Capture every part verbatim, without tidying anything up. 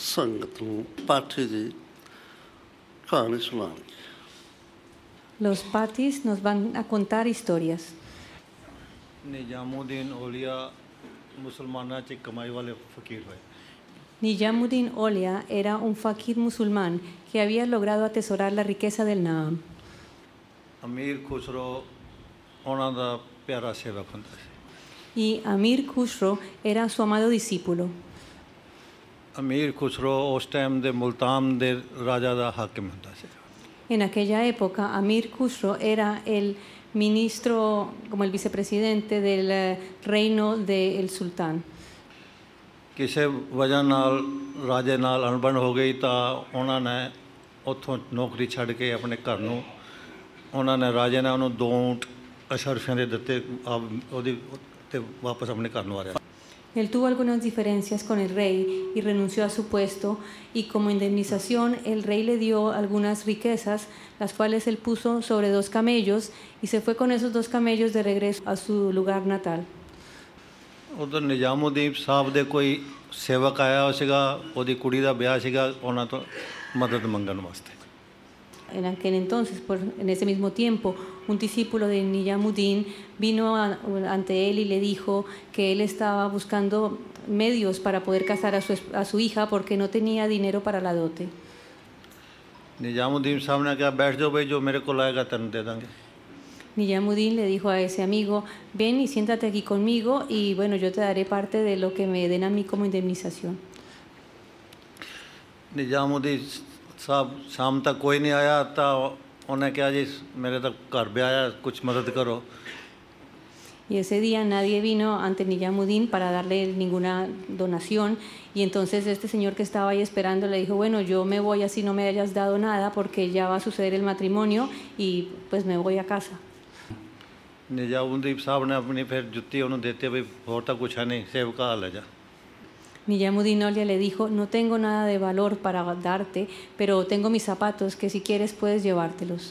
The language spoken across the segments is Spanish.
संगत ਨੂੰ ਪਾਠੀ ਜੀ ਕਹਾਣੀ ਸੁਣਾਉਣਗੇ। Los patis nos van a contar historias. ਨਿਜ਼ਾਮੁਦੀਨ ਔਲੀਆ ਮੁਸਲਮਾਨਾਂ 'ਚ ਕਮਾਈ ਵਾਲੇ ਫਕੀਰ ਹੋਏ। Nijamuddin Aulia era un fakir musulmán que había logrado atesorar la riqueza del Naam. ਅਮੀਰ ਖੁਸਰੋ ਉਹਨਾਂ ਦਾ ਪਿਆਰਾ ਸੇਵਕ ਹੁੰਦਾ ਸੀ। Y Amir Khusro era su amado discípulo. ਅਮੀਰ ਖੁਸਰੋ ਉਸ ਟਾਈਮ ਦੇ ਮੁਲਤਾਨ ਦੇ ਰਾਜਾ ਦਾ ਹਾਕਮ ਹੁੰਦਾ ਸੀ। En aquella época, Amir Khusro era el ministro, como el vicepresidente del reino del sultán. ਕਿਸੇ ਵਜ੍ਹਾ ਨਾਲ ਰਾਜੇ ਨਾਲ ਅਣਬਣ ਹੋ ਗਈ ਤਾਂ ਉਹਨਾਂ ਨੇ ਉੱਥੋਂ ਨੌਕਰੀ ਛੱਡ ਕੇ ਆਪਣੇ ਘਰ ਨੂੰ ਉਹਨਾਂ ਨੇ ਰਾਜੇ ਨੇ ਉਹਨੂੰ ਦੋ ਊਂਟ ਅਸ਼ਰਫੀਆਂ ਦੇ ਦਿੱਤੇ ਉਹਦੀ ਤੇ ਵਾਪਸ ਆਪਣੇ ਘਰ ਨੂੰ ਆ ਰਿਹਾ। Él tuvo algunas diferencias con el rey y renunció a su puesto, y como indemnización el rey le dio algunas riquezas, las cuales él puso sobre dos camellos y se fue con esos dos camellos de regreso a su lugar natal. ਉਧਰ ਨਿਜ਼ਾਮੁਦੀਨ ਸਾਹਿਬ ਦੇ ਕੋਈ ਸੇਵਕ ਆਇਆ ਸੀਗਾ, ਉਹਦੀ ਕੁੜੀ ਦਾ ਵਿਆਹ ਸੀਗਾ, ਉਹਨਾਂ ਤੋਂ ਮਦਦ ਮੰਗਣ ਵਾਸਤੇ। En aquel entonces, por, en ese mismo tiempo, un discípulo de Nijamuddin vino a, ante él y le dijo que él estaba buscando medios para poder casar a su, a su hija porque no tenía dinero para la dote. ਨਿਜ਼ਾਮੁਦੀਨ ਸਾਹਿਬ ਨੇ ਕਿਹਾ ਬੈਠ ਜਾਓ ਬਈ, ਜੋ ਮੇਰੇ ਕੋਲ ਆਏਗਾ ਤੈਨੂੰ ਦੇ ਦਾਂਗੇ। Nijamuddin le dijo a ese amigo, ven y siéntate aquí conmigo y bueno, yo te daré parte de lo que me den a mí como indemnización. ਨਿਜ਼ਾਮੁਦੀਨ ਸਾਹਿਬ ਸ਼ਾਮ ਤੱਕ ਕੋਈ ਨਹੀਂ ਆਇਆ ਤਾਂ ਉਹਨੇ ਕਿਹਾ ਜੀ ਮੇਰੇ ਤਾਂ ਘਰ ਵਿਆਹ ਆਇਆ, ਕੁਛ ਮਦਦ ਕਰੋ। Y ese día nadie vino ante Nijamuddin para darle ninguna donación, y entonces este señor que estaba ahí esperando le dijo, bueno, yo me voy así no me hayas dado nada porque ya va a suceder el matrimonio y pues me voy a casa. ਨਿਜ਼ਾਮੁਦੀਨ ਸਾਹਿਬ ਨੇ ਆਪਣੀ ਫਿਰ ਜੁੱਤੀ ਉਹਨੂੰ ਦਿੱਤੀ ਵੀ ਹੋਰ ਤਾਂ ਕੁਛ ਹੈ ਨਹੀਂ, ਸੇਵਕਾ ਲੈ ਜਾ। Nijamuddin Aulia le dijo, no tengo nada de valor para darte, pero tengo mis zapatos que si quieres puedes llevártelos.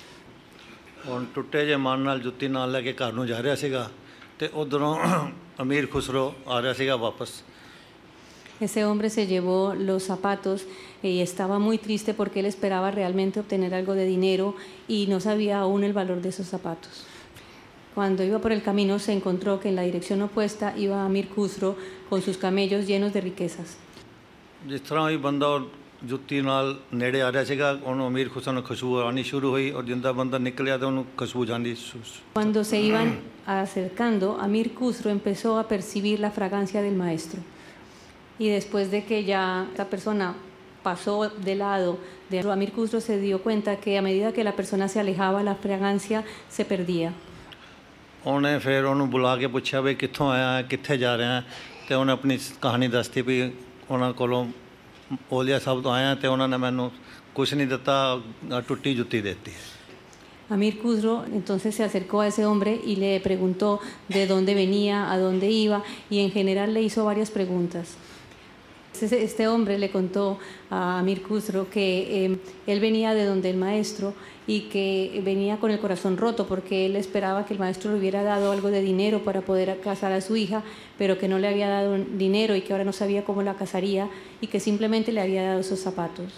ਹੁਣ ਟੁੱਟੇ ਜਿਹੇ ਮਨ ਨਾਲ ਜੁੱਤੀ ਨਾਲ ਲੈ ਕੇ ਘਰ ਨੂੰ ਜਾ ਰਿਹਾ ਸੀਗਾ ਤੇ ਉੱਧਰੋਂ ਅਮੀਰ ਖੁਸਰੋ ਆ ਰਿਹਾ ਸੀਗਾ ਵਾਪਸ। Ese hombre se llevó los zapatos y estaba muy triste porque él esperaba realmente obtener algo de dinero y no sabía aún el valor de esos zapatos. Cuando iba por el camino se encontró que en la dirección opuesta iba Amir Khusro con sus camellos llenos de riquezas. ਜਿਸ ਤਰ੍ਹਾਂ ਹੀ ਬੰਦਾ ਜੁੱਤੀ ਨਾਲ ਨੇੜੇ ਆ ਰਿਹਾ ਸੀਗਾ, ਉਹਨੂੰ ਅਮੀਰ ਖੁਸਰੋ ਨੂੰ ਖੁਸ਼ਬੂ ਆਉਣੀ ਸ਼ੁਰੂ ਹੋਈ, ਔਰ ਜਿੰਦਾ ਬੰਦਾ ਨਿਕਲਿਆ ਤਾਂ ਉਹਨੂੰ ਖੁਸ਼ਬੂ ਜਾਂਦੀ। Cuando se iban acercando, Amir Khusro empezó a percibir la fragancia del maestro. Y después de que ya esta persona pasó de lado de Amir Khusro, se dio cuenta que a medida que la persona se alejaba, la fragancia se perdía. ਉਹਨੇ ਫਿਰ ਉਹਨੂੰ ਬੁਲਾ ਕੇ ਪੁੱਛਿਆ ਵੀ ਕਿੱਥੋਂ ਆਇਆ, ਕਿੱਥੇ ਜਾ ਰਿਹਾ, ਅਤੇ ਉਹਨੇ ਆਪਣੀ ਕਹਾਣੀ ਦੱਸਤੀ ਵੀ ਉਹਨਾਂ ਕੋਲੋਂ ਔਲੀਆ ਸਾਹਿਬ ਤੋਂ ਆਇਆ ਅਤੇ ਉਹਨਾਂ ਨੇ ਮੈਨੂੰ ਕੁਛ ਨਹੀਂ ਦਿੱਤਾ, ਟੁੱਟੀ ਜੁੱਤੀ ਦੇ ਦਿੱਤੀ। Amir Khusro entonces se acercó a ese hombre y le preguntó de dónde venía, a dónde iba, y en general le hizo varias preguntas. Este hombre le contó a Amir Khusro que eh, él venía de donde el maestro y que venía con el corazón roto porque él esperaba que el maestro le hubiera dado algo de dinero para poder casar a su hija, pero que no le había dado dinero y que ahora no sabía cómo la casaría y que simplemente le había dado esos zapatos.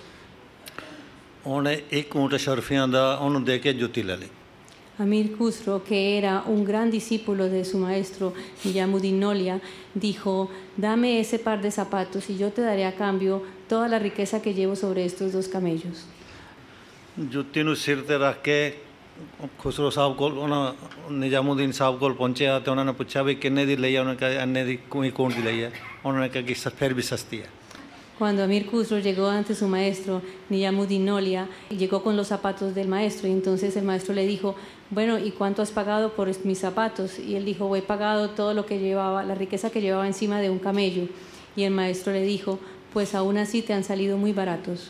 ਉਹਨੇ ਇੱਕ ਊਂਟ ਸ਼ਰਫੀਆਂ ਦਾ ਉਹਨੂੰ ਦੇ ਕੇ ਜੁੱਤੀ ਲੈ ਲਈ। Amir Khusro, que era un gran discípulo de su maestro Nijamuddin Aulia, dijo, dame ese par de zapatos y yo te daré a cambio toda la riqueza que llevo sobre estos dos camellos. ਜੁੱਤੀ ਨੂੰ ਸਿਰ 'ਤੇ ਰੱਖ ਕੇ ਖੁਸਰੋ ਸਾਹਿਬ ਕੋਲ ਉਹਨਾਂ ਨਿਜ਼ਾਮੁਦੀਨ ਸਾਹਿਬ ਕੋਲ ਪਹੁੰਚਿਆ ਅਤੇ ਉਹਨਾਂ ਨੇ ਪੁੱਛਿਆ ਵੀ ਕਿੰਨੇ ਦੀ ਲਈ ਹੈ, ਉਹਨਾਂ ਨੇ ਕਿਹਾ ਇੰਨੇ ਦੀ ਕੋਈ ਕੌਣ ਦੀ ਲਈ ਹੈ, ਉਹਨਾਂ ਨੇ ਕਿਹਾ ਕਿ ਫਿਰ ਵੀ ਸਸਤੀ ਹੈ। Cuando Amir Khusro llegó ante su maestro Nijamuddin Aulia, llegó con los zapatos del maestro, y entonces el maestro le dijo, bueno, ¿y cuánto has pagado por mis zapatos? Y él dijo, he pagado todo lo que llevaba, la riqueza que llevaba encima de un camello. Y el maestro le dijo, pues aún así te han salido muy baratos.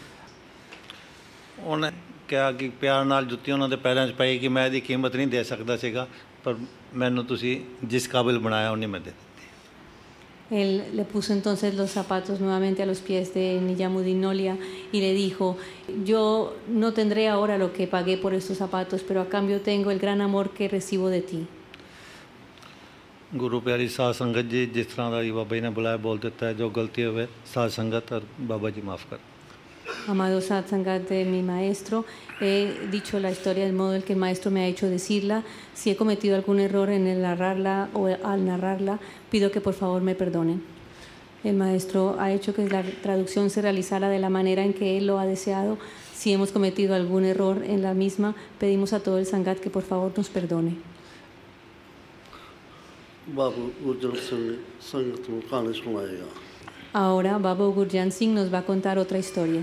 ਉਹਨੇ ਕਿਹਾ ਕਿ ਪਿਆਰ ਨਾਲ ਜੁੱਤੀ ਉਹਨਾਂ ਦੇ ਪੈਰਾਂ 'ਚ ਪਈ ਕਿ ਮੈਂ ਇਹਦੀ ਕੀਮਤ ਨਹੀਂ ਦੇ ਸਕਦਾ ਸੀਗਾ, ਪਰ ਮੈਨੂੰ ਤੁਸੀਂ ਜਿਸ ਕਾਬਿਲ ਬਣਾਇਆ ਉਹਨੇ ਮੈਂ ਦੇ ਦਿੱਤੀ। Él le puso entonces los zapatos nuevamente a los pies de Nijamuddin Aulia y le dijo, yo no tendré ahora lo que pagué por estos zapatos, pero a cambio tengo el gran amor que recibo de ti. ਗੁਰੂ ਪਿਆਰੀ ਸਾਧ ਸੰਗਤ ਜੀ, ਜਿਸ ਤਰ੍ਹਾਂ ਦਾ ਜੀ ਬਾਬਾ ਜੀ ਨੇ ਬੁਲਾਇਆ ਬੋਲ ਦਿੱਤਾ ਹੈ। ਜੋ ਗਲਤੀ ਹੋਵੇ ਸਾਧ ਸੰਗਤ और बाबा जी माफ़ कर। Amado Satsangat de mi maestro, he dicho la historia del modo en que el maestro me ha hecho decirla. Si he cometido algún error en el narrarla o al narrarla, pido que por favor me perdonen. El maestro ha hecho que la traducción se realizara de la manera en que él lo ha deseado. Si hemos cometido algún error en la misma, pedimos a todo el Sangat que por favor nos perdone. बाबू गुरजन सिंह संगत को कहानी सुनाएगा। Ahora Babu Gurjan Singh nos va a contar otra historia.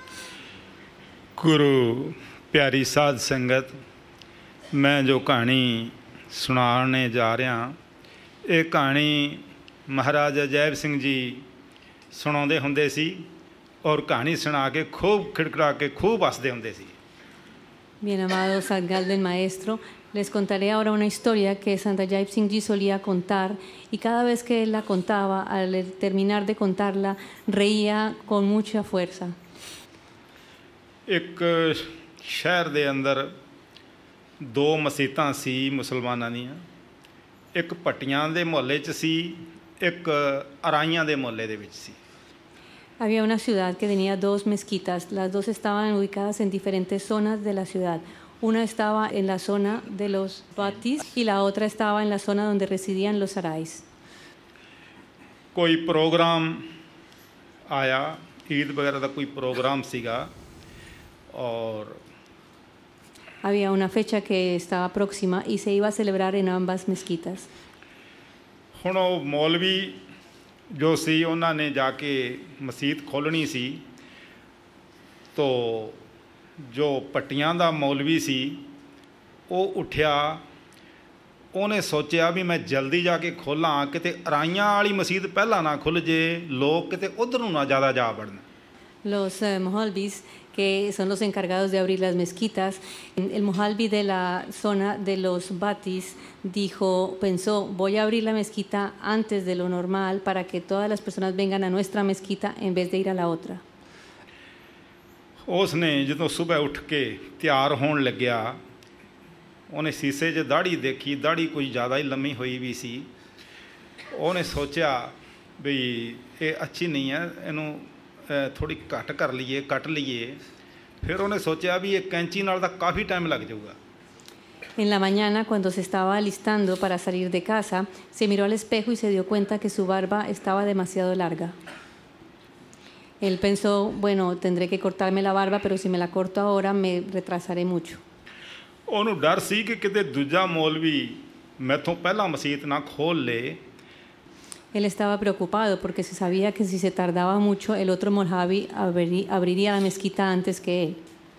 ਗੁਰੂ ਪਿਆਰੀ ਸਾਧ ਸੰਗਤ, ਮੈਂ ਜੋ ਕਹਾਣੀ ਸੁਣਾਉਣੇ ਜਾ ਰਿਹਾ, ਇਹ ਕਹਾਣੀ ਮਹਾਰਾਜ ਅਜੈਬ ਸਿੰਘ ਜੀ ਸੁਣਾਉਂਦੇ ਹੁੰਦੇ ਸੀ ਔਰ ਕਹਾਣੀ ਸੁਣਾ ਕੇ ਖੂਬ ਖਿੜਖੜਾ ਕੇ ਖੂਬ ਹੱਸਦੇ ਹੁੰਦੇ ਸੀ। Bien, amado Sangat del maestro, les contaré ahora una historia que Santa Jaip Singh Ji solía contar, y cada vez que él la contaba, al terminar de contarla, reía con mucha fuerza. ਇੱਕ ਸ਼ਹਿਰ ਦੇ ਅੰਦਰ ਦੋ ਮਸੀਤਾਂ ਸੀ ਮੁਸਲਮਾਨਾਂ ਦੀਆਂ, ਇੱਕ ਭੱਟੀਆਂ ਦੇ ਮੁਹੱਲੇ 'ਚ ਸੀ, ਇੱਕ ਅਰਾਈਆਂ ਦੇ ਮੁਹੱਲੇ ਦੇ ਵਿੱਚ ਸੀ। Había una ciudad que tenía dos mezquitas. Las dos estaban ubicadas en diferentes zonas de la ciudad. Una estaba en la zona de los Batis y la otra estaba en la zona donde residían los Sarais. ਕੋਈ programme ਆਇਆ, ਈਦ ਵਗੈਰਾ ਦਾ ਕੋਈ ਪ੍ਰੋਗਰਾਮ ਸੀਗਾ, ਔਰ Había una fecha que estaba próxima y se iba a celebrar en ambas mezquitas. ਹੁਣ ਉਹ ਮੌਲਵੀ ਜੋ ਸੀ ਉਹਨਾਂ ਨੇ ਜਾ ਕੇ ਮਸੀਤ ਖੋਲ੍ਹਣੀ ਸੀ, ਤੋ ਜੋ ਪੱਟੀਆਂ ਦਾ ਮੌਲਵੀ ਸੀ ਉਹ ਉੱਠਿਆ, ਉਹਨੇ ਸੋਚਿਆ ਵੀ ਮੈਂ ਜਲਦੀ ਜਾ ਕੇ ਖੋਲ੍ਹਾਂ, ਕਿਤੇ ਅਰਾਈਆਂ ਵਾਲੀ ਮਸੀਤ ਪਹਿਲਾਂ ਨਾ ਖੁੱਲ੍ਹ ਜੇ, ਲੋਕ ਕਿਤੇ ਉੱਧਰ ਨੂੰ ਨਾ ਜ਼ਿਆਦਾ ਜਾ ਵੜਨ। Los eh, mohalbis, que son los encargados de abrir las mezquitas, el mohalbi de la zona de los Batis dijo, pensó, voy a abrir la mezquita antes de lo normal para que todas las personas vengan a nuestra mezquita en vez de ir a la otra. ਉਸ ਨੇ ਜਦੋਂ ਸੁਬਹ ਉੱਠ ਕੇ ਤਿਆਰ ਹੋਣ ਲੱਗਿਆ, ਉਹਨੇ ਸੀਸੇ 'ਚ ਦਾੜੀ ਦੇਖੀ, ਦਾੜੀ ਕੋਈ ਜ਼ਿਆਦਾ ਹੀ ਲੰਮੀ ਹੋਈ ਵੀ ਸੀ। ਉਹਨੇ ਸੋਚਿਆ ਵੀ ਇਹ ਅੱਛੀ ਨਹੀਂ ਹੈ, ਇਹਨੂੰ ਥੋੜ੍ਹੀ ਘੱਟ ਕਰ ਲਈਏ, ਕੱਟ ਲਈਏ। ਫਿਰ ਉਹਨੇ ਸੋਚਿਆ ਵੀ ਇਹ ਕੈਂਚੀ ਨਾਲ ਤਾਂ ਕਾਫੀ ਟਾਈਮ ਲੱਗ ਜਾਊਗਾ। En la mañana, cuando se estaba alistando para salir de casa, se miró al espejo y se dio cuenta que su barba estaba demasiado larga. Él pensó, bueno, tendré que cortarme la barba, pero si me la corto ahora me retrasaré mucho. ਉਹਨੂੰ ਡਰ ਸੀ ਕਿ ਕਿਤੇ ਦੂਜਾ ਮੌਲਵੀ ਮੈਥੋਂ ਪਹਿਲਾਂ ਮਸੀਤ ਨਾ ਖੋਲ੍ਹ ਲੇ। Él estaba preocupado porque se sabía que si se tardaba mucho, el otro molhavi abri- abriría la mezquita antes que él.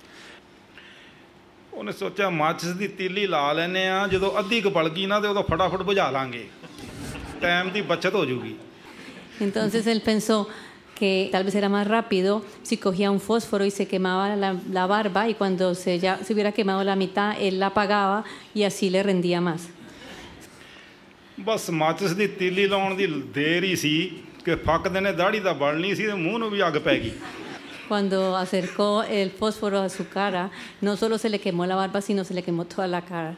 ਉਹਨੇ ਸੋਚਿਆ ਮਾਚਿਸ ਦੀ ਤੀਲੀ ਲਾ ਲੈਂਦੇ ਹਾਂ, ਜਦੋਂ ਅੱਧੀ ਕੁ ਬਲ ਗਈ ਨਾ ਤੇ ਉਦੋਂ ਫਟਾਫਟ ਬੁਝਾ ਲਾਂਗੇ, ਟਾਈਮ ਦੀ ਬੱਚਤ ਹੋ ਜੂਗੀ। Entonces él pensó que tal vez era más rápido si cogía un fósforo y se quemaba la, la barba, y cuando se, ya, se hubiera quemado la mitad, él la apagaba y así le rendía más. ਬਸ ਮਾਚਿਸ ਦੀ ਤੀਲੀ ਲਾਉਣ ਦੀ ਦੇਰ ਹੀ ਸੀ ਕਿ ਫੱਕਦੇ ਨੇ ਦਾੜੀ ਤਾਂ ਬਲਣੀ ਸੀ ਤੇ ਮੂੰਹ ਨੂੰ ਵੀ ਅੱਗ ਪੈ ਗਈ। Cuando acercó el fósforo a su cara, no solo se le quemó la barba, sino se le quemó toda la cara.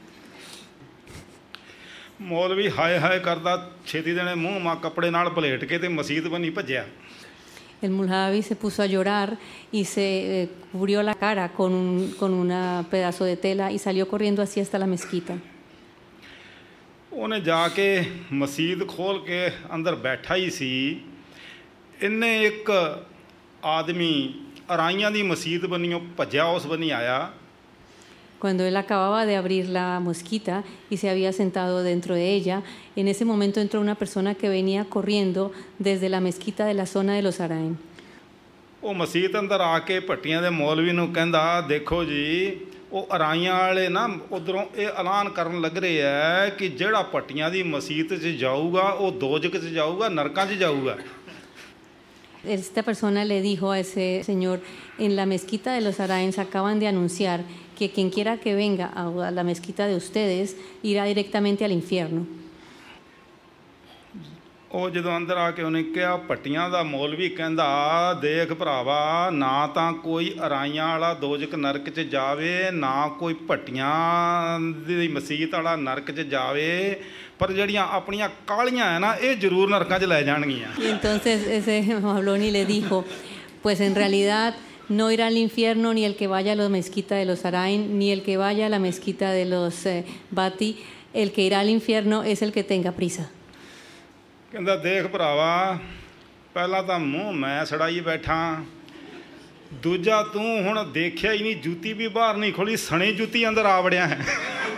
ਮੌਲਵੀ ਹਾਏ ਹਾਏ ਕਰਦਾ ਛੇਤੀ ਦੇਣੇ ਮੂੰਹ ਮਾ ਕੱਪੜੇ ਨਾਲ ਪਲੇਟ ਕੇ ਤੇ ਮਸੀਤ ਬਣੀ ਭੱਜਿਆ। El mulhavi se puso a llorar y se eh, cubrió la cara con un con un pedazo de tela y salió corriendo así hasta la mezquita. ਉਹਨੇ ਜਾ ਕੇ ਮਸੀਤ ਖੋਲ੍ਹ ਕੇ ਅੰਦਰ ਬੈਠਾ ਹੀ ਸੀ, ਇਹਨੇ ਇੱਕ ਆਦਮੀ ਅਰਾਈਆਂ ਦੀ ਮਸੀਤ ਬੰਨਿਓ ਭੱਜਿਆ, ਉਸ ਬੰਨੀ ਆਇਆ। Cuando él acababa de abrir la mezquita y se había sentado dentro de ella, en ese momento entró una persona que venía corriendo desde la mezquita de la zona de los Araim. ਉਹ ਮਸੀਤ ਅੰਦਰ ਆ ਕੇ ਭੱਟੀਆਂ ਦੇ ਮੌਲਵੀ ਨੂੰ ਕਹਿੰਦਾ, ਦੇਖੋ ਜੀ ਉਹ ਅਰਾਈਆਂ ਵਾਲੇ ਨਾ ਉੱਧਰੋਂ ਇਹ ਐਲਾਨ ਕਰਨ ਲੱਗ ਰਹੇ ਹੈ ਕਿ ਜਿਹੜਾ ਭੱਟੀਆਂ ਦੀ ਮਸੀਤ 'ਚ ਜਾਊਗਾ ਉਹ ਦੋਜ਼ਖ 'ਚ ਜਾਊਗਾ, ਨਰਕਾਂ 'ਚ ਜਾਊਗਾ। Esta persona le dijo a ese señor, en la mezquita de los Arains acaban de anunciar que quien quiera que venga a la mezquita de ustedes irá directamente al infierno. ਉਹ ਜਦੋਂ ਅੰਦਰ ਆ ਕੇ ਉਹਨੇ ਕਿਹਾ ਭੱਟੀਆਂ ਦਾ ਮੌਲਵੀ ਕਹਿੰਦਾ ਦੇਖ ਭਰਾਵਾ ਨਾ ਤਾਂ ਕੋਈ ਅਰਾਈਆਂ ਵਾਲਾ ਦੋਜਕ ਨਰਕ 'ਚ ਜਾਵੇ ਨਾ ਕੋਈ ਭੱਟੀਆਂ ਦੀ ਮਸੀਤ ਵਾਲਾ ਨਰਕ 'ਚ ਜਾਵੇ ਪਰ ਜਿਹੜੀਆਂ ਆਪਣੀਆਂ ਕਾਲੀਆਂ ਹੈ ਨਾ ਇਹ ਜ਼ਰੂਰ ਨਰਕਾਂ 'ਚ ਲੈ ਜਾਣਗੀਆਂ। Y entonces ese Mabloni le dijo, pues en realidad no irá al infierno ni el que vaya a la mezquita de los Arain, ni el que vaya a la mezquita de los eh, Bati, el que irá al infierno es el que tenga prisa. ਕਹਿੰਦਾ ਦੇਖ ਭਰਾਵਾ ਪਹਿਲਾਂ ਤਾਂ ਮੂੰਹ ਮੈਂ ਸੜਾਈ ਬੈਠਾ ਦੂਜਾ ਤੂੰ ਹੁਣ ਦੇਖਿਆ ਹੀ ਨਹੀਂ ਜੁੱਤੀ ਵੀ ਬਾਹਰ ਨਹੀਂ ਖੋਲੀ ਸਣੀ ਜੁੱਤੀ ਅੰਦਰ ਆ ਵੜਿਆ ਹੈ।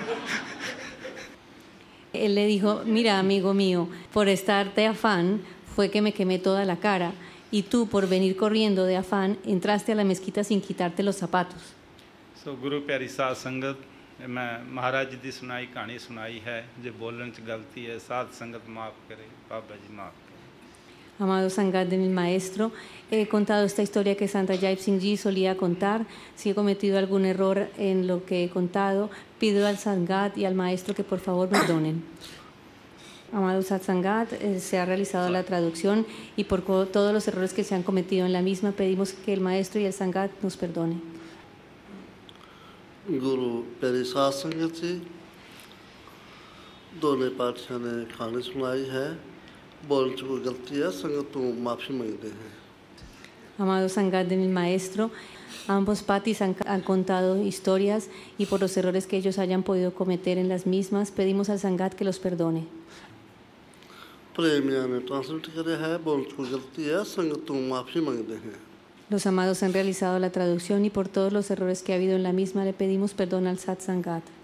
Él le dijo, mira amigo mío, por estar de afán fue que me quemé toda la cara y tú por venir corriendo de afán entraste a la mezquita sin quitarte los zapatos. ਸੋ ਗੁਰੂ ਪਿਆਰੀ ਸਾਧ ਸੰਗਤ ਮੈਂ ਮਹਾਰਾਜ ਜੀ ਦੀ ਸੁਣਾਈ ਕਹਾਣੀ ਸੁਣਾਈ ਹੈ ਜੇ ਬੋਲਣ 'ਚ ਗਲਤੀ ਹੈ ਸਾਧ ਸੰਗਤ ਮਾਫ ਕਰੇ ਬਾਬਾ ਜੀ ਮਾਫ ਕਰੇ। Amado Sangat de mi maestro, he contado esta historia que Santa Jaip Singh Ji solía contar. Si he cometido algún error en lo que he contado, pido al Sangat y al maestro que por favor me perdonen. Amado Satsangat, eh, se ha realizado la traducción y por todos los errores que se han cometido en la misma pedimos que el maestro y el Sangat nos perdone. गुरु प्यारी साध संगत जी दोनों पाठशाह ने कहानी सुनाई है बोल च कोई गलती है संगत तो माफ़ी मांगते हैं। Amado Sangat de mi maestro, ambos patis han, han contado historias y por los errores que ellos hayan podido cometer en las mismas pedimos al Sangat que los perdone. प्रेमिया ने ट्रांसलेट करे है बोल च कोई गलती है संगत तो माफ़ी मांगते हैं। Los amados han realizado la traducción y por todos los errores que ha habido en la misma le pedimos perdón al Sat Sangat.